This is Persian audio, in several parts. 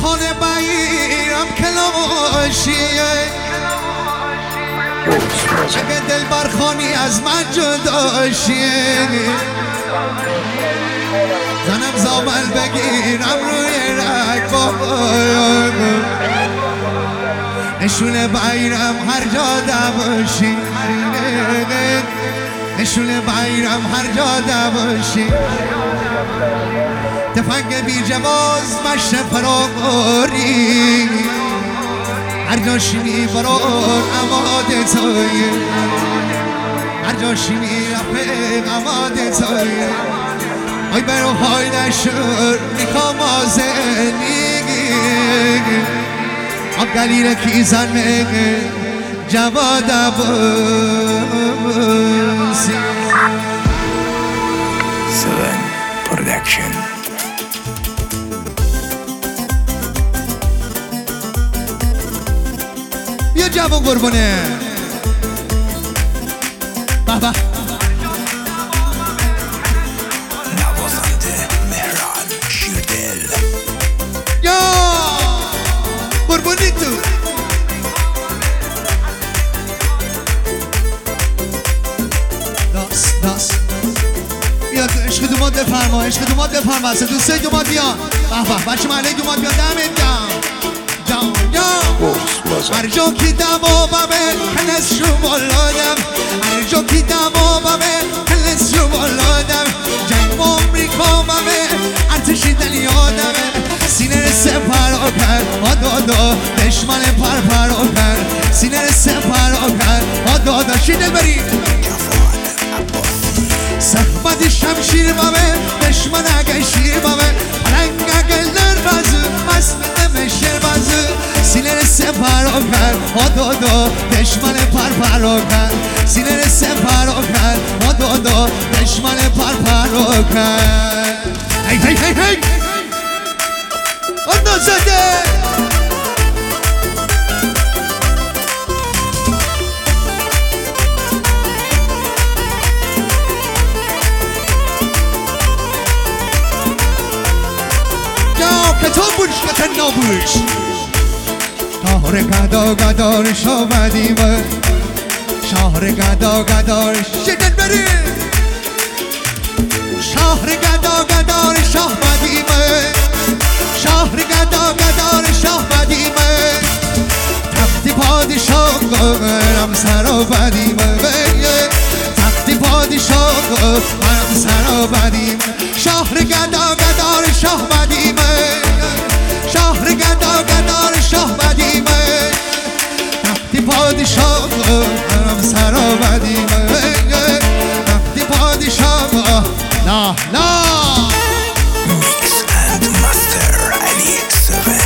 خانه بگیرم کلاشیه اگه دل برخانی از من جداشیه زنم زامل بگیرم روی رگ بابا نشونه بگیرم هر جا دباشی نشونه بگیرم هر جا دباشی تفنگ بی جواز مشت فراغاری هر جاشی میبرون اماده توی هر جاشی میرفق اماده توی آی برو های نشور میخوام آزنیگی آب گلیره کی زنمه جواد عباسی 7 Production. بیا جوان قربونه بابا نوازنده مهران شیردل. یا قربونی تو داست بیا عشق دومات بفرما عشق دومات بفرما دوستای دومات بیان بابا بچه محله دومات بیان دمت جان هر جا که دمامه کلس شو بالادم هر جا که دمامه کلس شو بالادم جنگ آمریکا ممه ارتشی دلیادمه سینه سپر کرد آدادا دشمن پر کرد سینه سپر کرد آدادا شیدل برید صحبت شمشیر ممه دشمن اگه شیر ممه پلنگ اگه لربازو مست نمشیر بازو سینه سپر کرد آدادا دشمن پر کرد سینه سپر کرد آدادا دشمن پر کرد هی آداد زده کتاب بوش کتن نابوش شهر گدارش آمدیم شهر گدارش شدن بریم شهر گدارش آمدیم شهر گدارش آمدیم تخت پادشاه گرم سر آمدیم تخت پادشاه گرم سر آمدیم شهر گدارش آمدیم شهر گدارش آمدیم تخت پادشاه گرم سر آمدیم تخت پادشاه لا Mix and Master Ali 7.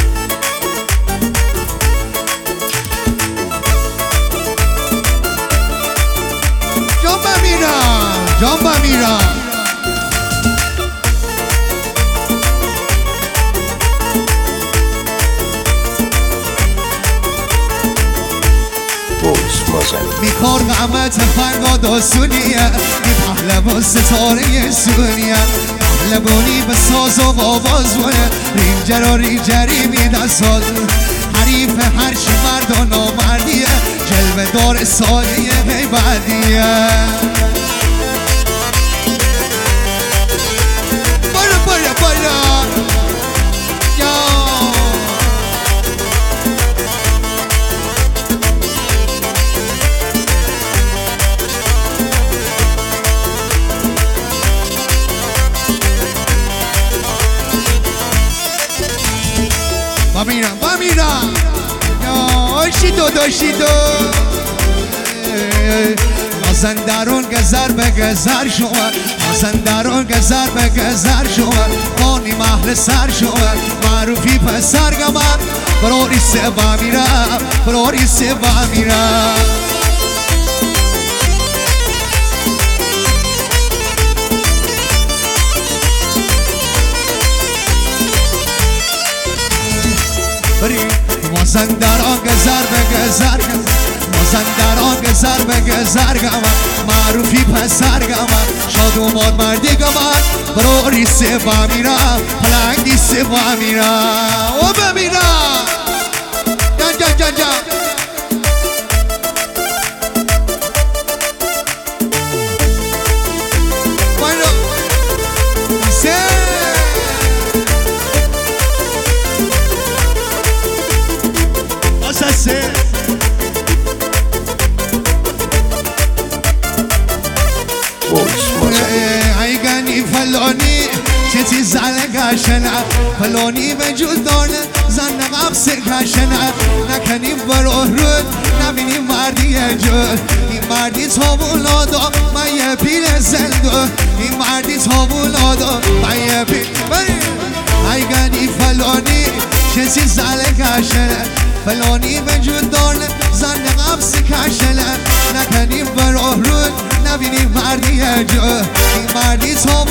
جان بمیرم میکار قامت فرقاد آسونیه می پهلوان ستاره سونیه پهلوانی به ساز و آوازونه رینجری میدن ساز حریف هر چی مرد و نامردیه جلوه دار ساله بیبردیه بالا یا بمیرم یا داشیدو مازندران گذر به گذر شما مازندران گذر به گذر شما خانی محل سر شما معروفی پسر گمن براری سه بمیرم مازندران گذر به گذر مازندران گذر به گذر معروفی پسر گمن میاد اومد مردی گمان برو ریسه با میرم پلنگ دیسه با میرم و بمیرم جان جان جان جان ایگانی فلانی چیزی زله گشنه فلانی وجود داره زن قبض گشنه نکنیم برو رود نبینیم مردی جد این مردی تابولادا من یه پیل زنده این مردی تابولادا من یه پیل ایگانی فلانی چیزی زله گشنه فلانی وجود داره زن قبض گشنه نکنیم برو رود نبینیم مردی جد این مردی